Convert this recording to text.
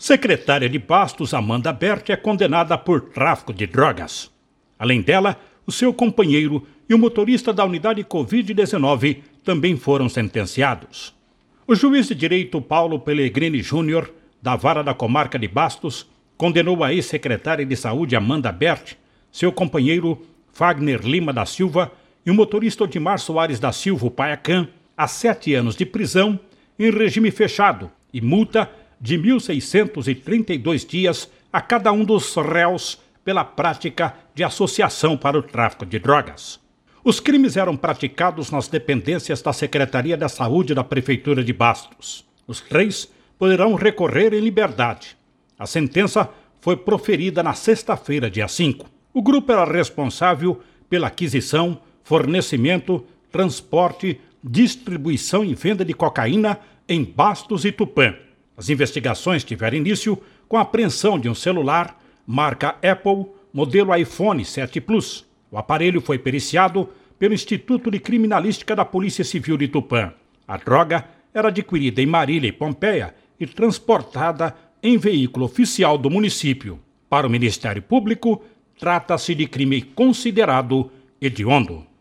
Secretária de Bastos, Amanda Berti, é condenada por tráfico de drogas. Além dela, o seu companheiro e o motorista da unidade Covid-19 também foram sentenciados. O juiz de direito Paulo Pellegrini Júnior, da Vara da Comarca de Bastos, condenou a ex-secretária de Saúde Amanda Berti, seu companheiro Fagner Lima da Silva e o motorista Odimar Soares da Silva, o Paiacan, a 7 anos de prisão em regime fechado e multa de 1.632 dias a cada um dos réus pela prática de associação para o tráfico de drogas. Os crimes eram praticados nas dependências da Secretaria da Saúde da Prefeitura de Bastos. Os 3 poderão recorrer em liberdade. A sentença foi proferida na sexta-feira, dia 5. O grupo era responsável pela aquisição, fornecimento, transporte, distribuição e venda de cocaína em Bastos e Tupã. As investigações tiveram início com a apreensão de um celular marca Apple, modelo iPhone 7 Plus. O aparelho foi periciado pelo Instituto de Criminalística da Polícia Civil de Tupã. A droga era adquirida em Marília e Pompeia e transportada em veículo oficial do município. Para o Ministério Público, trata-se de crime considerado hediondo.